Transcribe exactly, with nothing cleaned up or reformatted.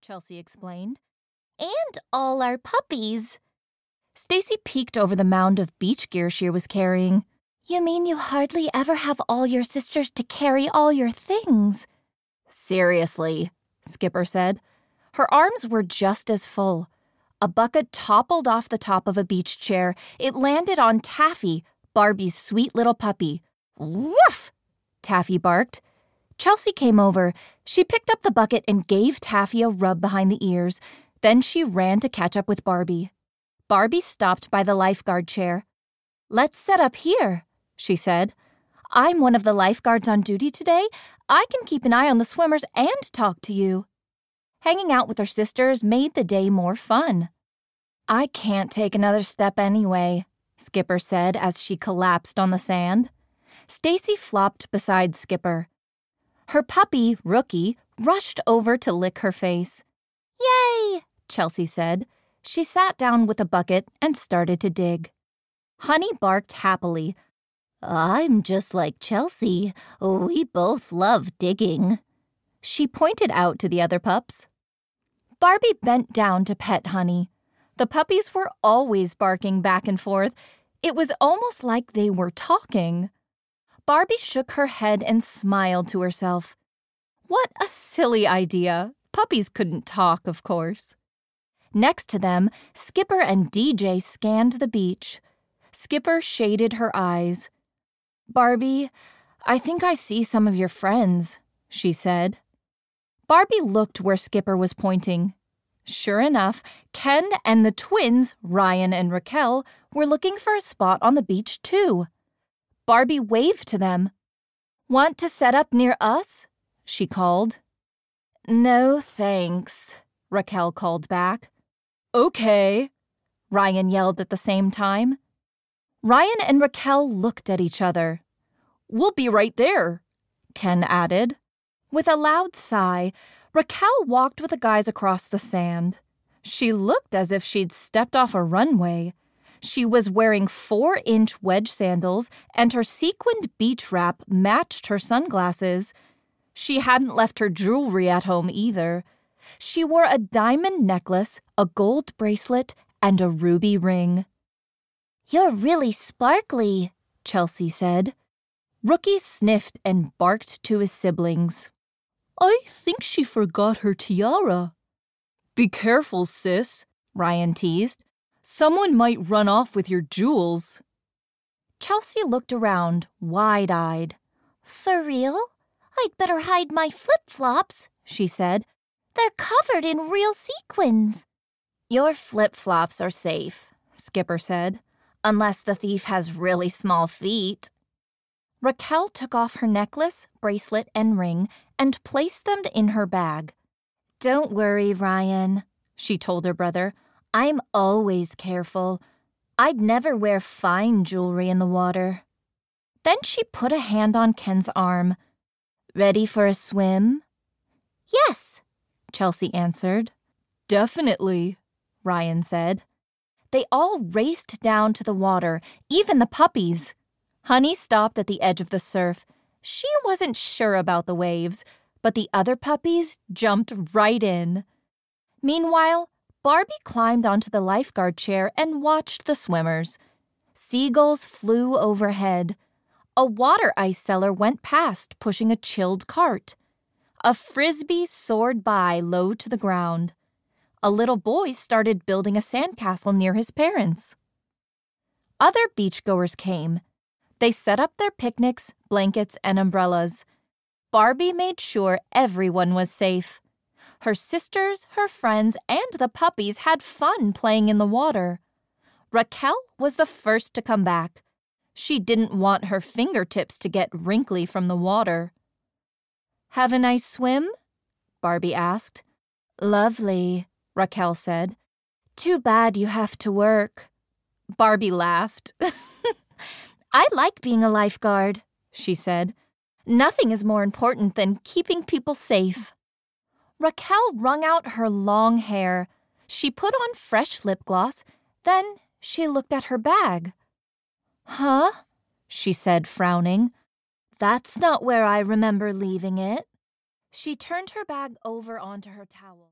Chelsea explained. And all our puppies. Stacy peeked over the mound of beach gear she was carrying. You mean you hardly ever have all your sisters to carry all your things? Seriously, Skipper said. Her arms were just as full. A bucket toppled off the top of a beach chair. It landed on Taffy, Barbie's sweet little puppy. Woof! Taffy barked. Chelsea came over. She picked up the bucket and gave Taffy a rub behind the ears. Then she ran to catch up with Barbie. Barbie stopped by the lifeguard chair. Let's set up here, she said. I'm one of the lifeguards on duty today. I can keep an eye on the swimmers and talk to you. Hanging out with her sisters made the day more fun. I can't take another step anyway, Skipper said as she collapsed on the sand. Stacy flopped beside Skipper. Her puppy, Rookie, rushed over to lick her face. Yay, Chelsea said. She sat down with a bucket and started to dig. Honey barked happily. I'm just like Chelsea. We both love digging. She pointed out to the other pups. Barbie bent down to pet Honey. The puppies were always barking back and forth. It was almost like they were talking. Barbie shook her head and smiled to herself. What a silly idea. Puppies couldn't talk, of course. Next to them, Skipper and D J scanned the beach. Skipper shaded her eyes. Barbie, I think I see some of your friends, she said. Barbie looked where Skipper was pointing. Sure enough, Ken and the twins, Ryan and Raquel, were looking for a spot on the beach too. Barbie waved to them. Want to set up near us? She called. No, thanks, Raquel called back. Okay, Ryan yelled at the same time. Ryan and Raquel looked at each other. We'll be right there, Ken added. With a loud sigh, Raquel walked with the guys across the sand. She looked as if she'd stepped off a runway. She was wearing four-inch wedge sandals, and her sequined beach wrap matched her sunglasses. She hadn't left her jewelry at home either. She wore a diamond necklace, a gold bracelet, and a ruby ring. You're really sparkly, Chelsea said. Rookie sniffed and barked to his siblings. I think she forgot her tiara. Be careful, sis, Ryan teased. Someone might run off with your jewels. Chelsea looked around, wide-eyed. For real? I'd better hide my flip-flops, she said. They're covered in real sequins. Your flip-flops are safe, Skipper said, unless the thief has really small feet. Raquel took off her necklace, bracelet, and ring and placed them in her bag. Don't worry, Ryan, she told her brother. I'm always careful. I'd never wear fine jewelry in the water. Then she put a hand on Ken's arm. Ready for a swim? Yes, Chelsea answered. Definitely, Ryan said. They all raced down to the water, even the puppies. Honey stopped at the edge of the surf. She wasn't sure about the waves, but the other puppies jumped right in. Meanwhile, Barbie climbed onto the lifeguard chair and watched the swimmers. Seagulls flew overhead. A water ice seller went past, pushing a chilled cart. A frisbee soared by low to the ground. A little boy started building a sandcastle near his parents. Other beachgoers came. They set up their picnics, blankets, and umbrellas. Barbie made sure everyone was safe. Her sisters, her friends, and the puppies had fun playing in the water. Raquel was the first to come back. She didn't want her fingertips to get wrinkly from the water. Have a nice swim? Barbie asked. Lovely, Raquel said. Too bad you have to work. Barbie laughed. I like being a lifeguard, she said. Nothing is more important than keeping people safe. Raquel wrung out her long hair. She put on fresh lip gloss. Then she looked at her bag. Huh? She said, frowning. That's not where I remember leaving it. She turned her bag over onto her towel.